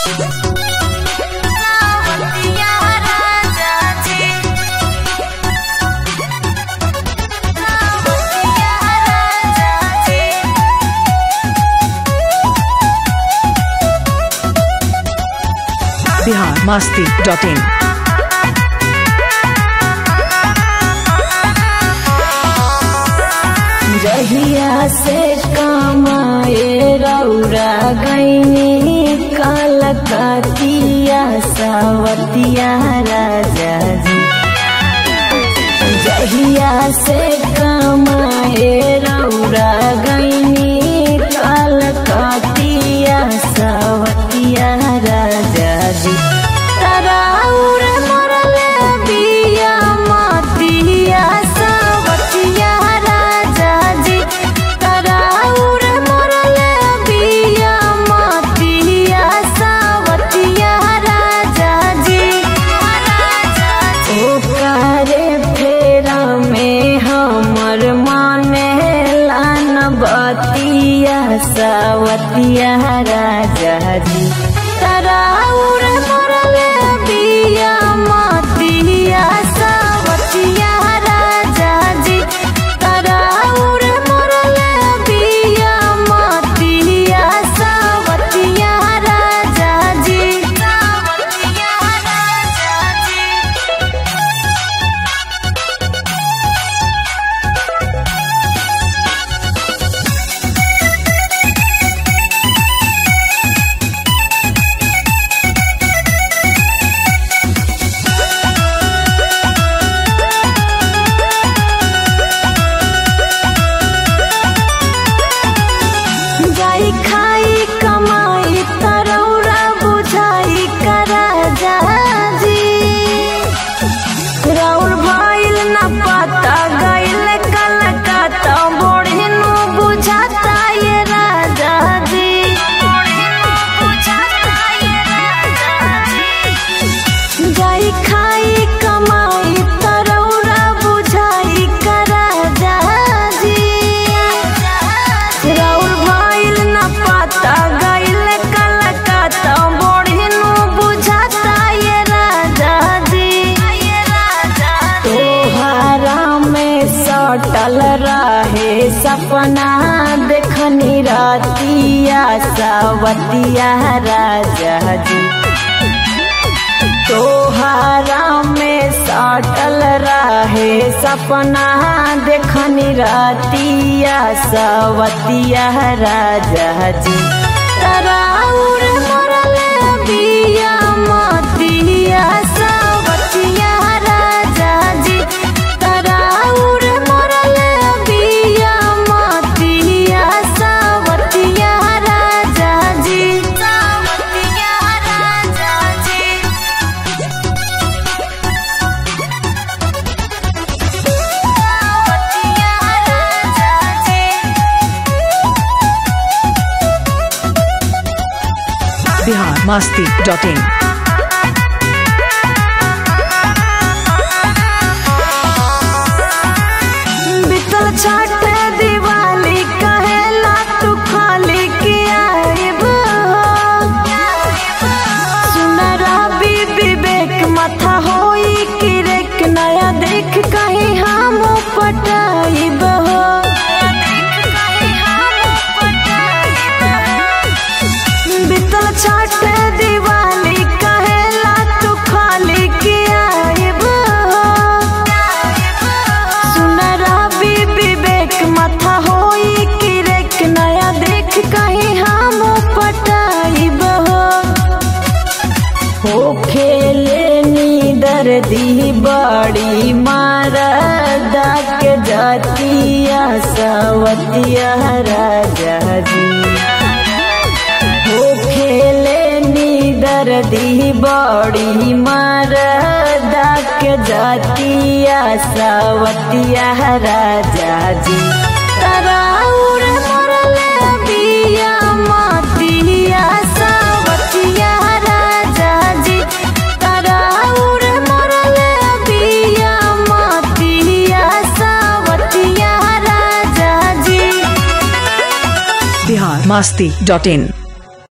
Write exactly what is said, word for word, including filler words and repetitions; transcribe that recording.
Bihar Masti dot इन। जहिया से कमाए रौरा गईनी कलकतिया सावतिया राजा जी। जहिया से कमाए रौरा गईनी कलकतिया सावतिया राजा जी। तराउर मरले बिया मतिया सावतिया राजा जी। तराउर मरले बिया मतिया सावतिया राजा जी। ओकरे फेरा में हमर माने लान बतिया सावतिया राजा जी। तराउर मरले बिया मतिया सावतिया राजा जी। तराउर मरले बिया मतिया सावतिया राजा जी। सावतिया राजा जी। जाई खाई कमाई तरौरा बुझाई करा जा जी। राउर भइल न पता गइल कलकत्ता बोढ़िनु बुझाता ये राजा जी। जाई खाई कमाई तरौरा बुझाई करा जा जी। राउर भइल न पता गइल कलकत्ता बोढ़िनु बुझाता ये राजा जी। तोहरा में सटल रहे सपना देखनी रातिया सावतिया राजा जी। तोहरा में सटल रहे सपना देखनी रातिया सावतिया राजा जी। तराउर मरले बिया मतिया सावतिया राजा जी। तराउर मरले बिया मतिया सावतिया राजा जी। सावतिया राजा जी। Bihar Masti dot in. बीतल छठ दिवाली कहेला तू खाली के आइब। सुनरा बी विवेक माथा होई किरेक नया देख कहीं हम पटाइब। बीतल छठ दिवाली कहेला तू खाली के आइब। सुनरा बी विवेक माथा होई किरेक नया देख कहीं हम पटाइब। हो खेले नीदर दी बड़ी मारदा के जातिया सावतिया राजा जी। हो खेले नीदर दी बड़ी मारदा के जातिया सावतिया राजा जी। तराउर मरले बिया मतिया सावतिया राजा जी। तराउर मरले बिया मतिया सावतिया राजा जी। बिहार मस्ती डॉट इन।